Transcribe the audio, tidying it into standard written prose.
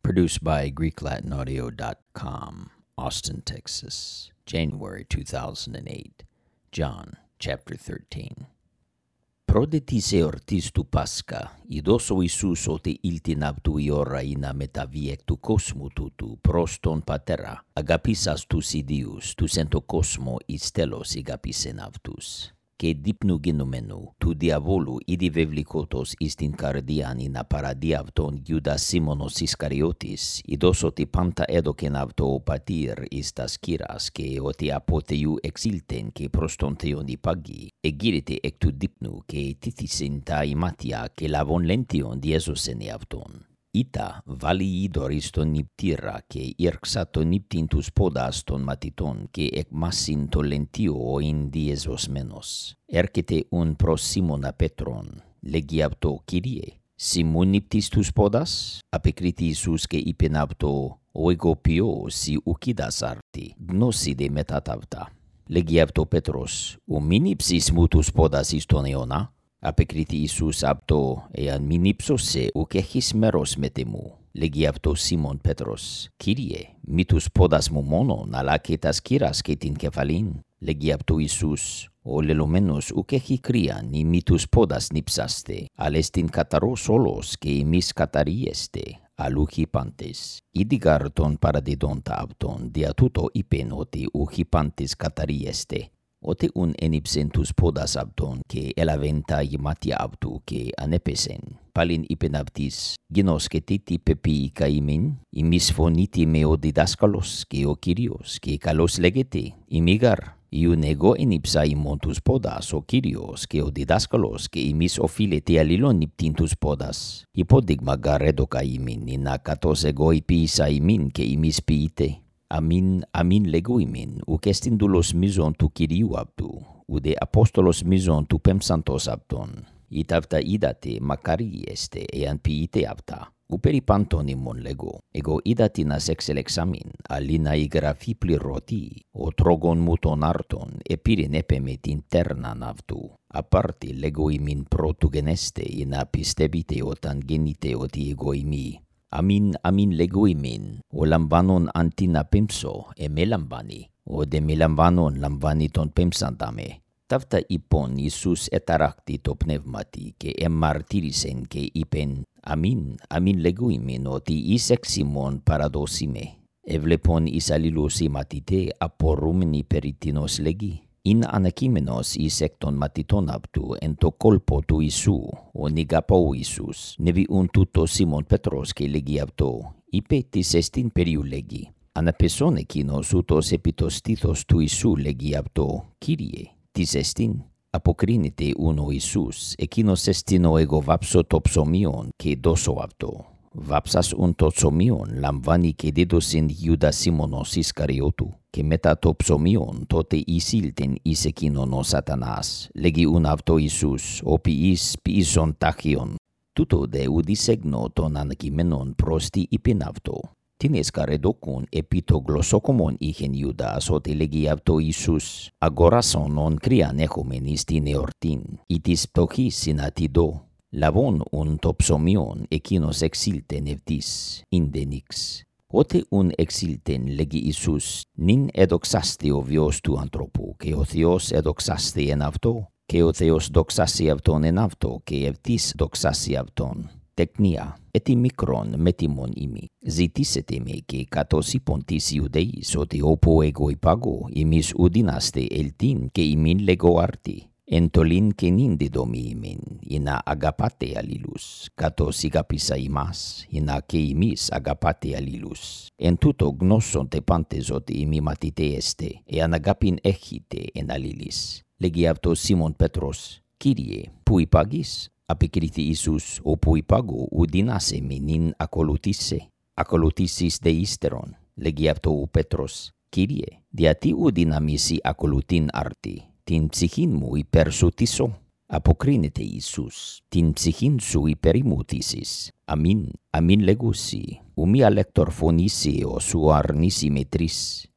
Produced by GreekLatinAudio.com, Austin, Texas, January 2008. John, chapter 13. Πρόδετης εορτής του Πάσχα, ειδός ο Ιησούς ότι ήλτην αυτού η ώρα να μεταβεί εκ του κόσμου τούτου προς τον Πατέρα, αγαπήσας τους ιδίους, τους εν το κόσμο εις τέλος αγαπήσεν αυτούς. Και δείπνου γενομένου του διαβόλου ήδη βεβλικότος εις την καρδιάν να παραδεί αυτόν Ιούδας Σίμωνος Ισκαριώτης, ειδός ότι πάντα έδωκεν αυτό ο πατήρ εις τας κύρας και ότι από Θεού εξήλθεν και προς τον Θεόν υπάγει, εγείρεται εκ του δείπνου και τήθησεν τα ημάτια και λαβών λέντιον διέζωσεν αυτόν. Ήτα βάλει είδωρ τον νηπτήρα και ήρξα τον νηπτήν τους πόδας των μαθητών και εκμάσιν το λεντίο ο ειν διεζωσμένος. Έρχεται ουν προς Σίμωνα Πέτρον, λέγει αυτό, Κύριε, Σιμούν νηπτής τους πόδας? Απεκρίθη Ιησούς και είπεν αυτό, ο εγώ ποιό σι ουκίδας άρτη, γνώση δε μετά ταύτα. Λέγει αυτό Πέτρος, ο μη νύψεις μου τους πόδας εις τον αιώνα? Απεκρίθη Ιησούς αυτό, εάν μη νύψωσε, ουκ έχεις μέρος μετ' εμού. Λέγει αυτό Σίμων Πέτρος, Κύριε, μη τους πόδας μου μόνον, αλλά και τας κύρας και την κεφαλήν. Λέγει αυτό Ιησούς, ο λελωμένος ουκ έχει κρύαν, ή μη τους πόδας νύψαστε, αλλά στην καταρός όλος και εμείς καταρίεστε, αλλού χυπάντες. Ήδηγαρ τον παραδιδόντα αυτον, δια τούτο είπεν ότι ου χυπάντες καταρίεστε. Ότι ουν ενύψεν τους πόδας αυτον και έλαβεν τα γεμάτια αυτού και ανέπεσεν. Πάλιν είπεν αυτής, γινώσκετε τι πεποιεί καήμεν, ημείς φωνείτε με ο διδάσκαλος και ο Κύριος και καλώς λέγεται, ημίγαρ. Ιουν εγώ ενύψα ημών τους πόδας, ο Κύριος και ο διδάσκαλος και ημείς οφείλετε αλλήλων νυπτήν τους πόδας. Υπόδειγμα γαρ έδωκα ημίν, να κατός εγώ υπήησα ημίν και ημείς ποιείτε. Αμήν λέγω ημίν, ουκ εστιν δούλος μίζων του Κυρίου αυτού, ουδε απόστολος μίζων του πέμψαντος αυτον. Ήτ' αυτά είδατε, μακάρι εστε, εάν ποιείτε αυτά. Ου περί πάντων ημών λέγω, εγώ είδατε να εξελεξάμιν, αλλή να η γραφή πληρωτή, ο τρόγων μου των άρτων, επήρεν έπε με την τέρναν αυτού. Απάρτη λέγω ημίν πρώτου γενέστε, ή να πιστεύετε όταν γεννείτε ότι εγώ ημί. Αμήν λέγω ημίν, ο λαμβάνων αντί να πέμψω, με λαμβάνει, ο δε με λαμβάνων λαμβάνει τον πέμψανταμε. Ταύτα είπον Ιησούς εταράκτη το πνεύματι και εμαρτύρησεν και είπεν, αμήν λέγω ημίν ότι εις εξ ημών παραδώσιμε. Εβλεπον εις αλλήλους οι μαθητέ απορούμενοι περί τίνος λέγει. Είναι ανακείμενος εις εκ των μαθητών αυτού εν το κόλπο του Ιησού, ο νηγαπό Ιησούς. Νεβιούν τούτο Σίμων Πέτρος και λέγει αυτό, είπε της εστίν περίου λέγει. Αναπεσόν εκείνος ούτως επί το στήθος του Ιησού λέγει αυτό, Κύριε, της εστίν. Αποκρίνεται ούν ο Ιησούς, εκείνος εστίν ο εγώ βάψω το ψωμίον και δώσω αυτό. Βάψας ούν το ψωμίον λαμβάνει και δίδωσιν Ιούδα Σίμωνος Ισκαριώτου. Και μετά το ψωμίον τότε εισήλθεν εις εκείνον ο Σατανάς. Λέγει ούν αυτό Ιησούς, ο ποιήσον τάχιον. Τούτο δε ουδισέγνω των ανακειμένων προς τι είπεν αυτό. Την εσκαρεδόκουν επί το γλωσσόκομον είχεν Ιούδας, ότι λέγει αυτό Ιησούς. Αγοράσον ον κρύαν έχομεν εις την εορτήν, ή της πτωχής συνατιδώ. Λαβών ούν το ψωμίον εκείνος εξήλθεν ευτής, ίνδενix. Ότι ούν εξήλθεν λέγει Ιησούς, νυν εδοξάστη ο βιος του ανθρώπου, και ο Θεός εδοξάστη εν αυτό, και ο Θεός δοξάσει αυτόν εν αυτό, και ευτής δοξάσει αυτόν. Τεκνία, ετι μικρόν μετιμον ημί. Ζητήσετε με και κατός είπον της Ιουδαίης, ότι όπου εγώ υπάγω, ημείς ουδίναστε ελτίν και ημίν λέγω άρτη. Εντολήν και νυν διδόμοι ημίν, ή να αγαπάτε αλλήλους, κατός ηγαπήσα ημάς, ή να και ημείς αγαπάτε αλλήλους. Εν τούτο γνώσονται πάντες ότι ημί μαθητέ εστε, εάν αγάπην έχετε εν αλλήλεις. Λέγει αυτό Σίμων Πέτρος, Κύριε, που υπάγεις? Απεκρίθη Ιησούς, όπου υπάγω, ουδίνασε με νυν ακολουθήσε. Ακολουθήσεις δε ύστερον. Λέγει αυτό ο Πέτρος, Κύριε, διατί ουδύναμισι ακολουθήν άρτη. Την ψυχήν μου υπερσωτήσω. Αποκρίνεται Ιησούς, την ψυχήν σου υπερημούτησης. Αμήν λέγουσι, ου μη αλέκτορ φωνήσει ο σου αρνήσει με τρεις.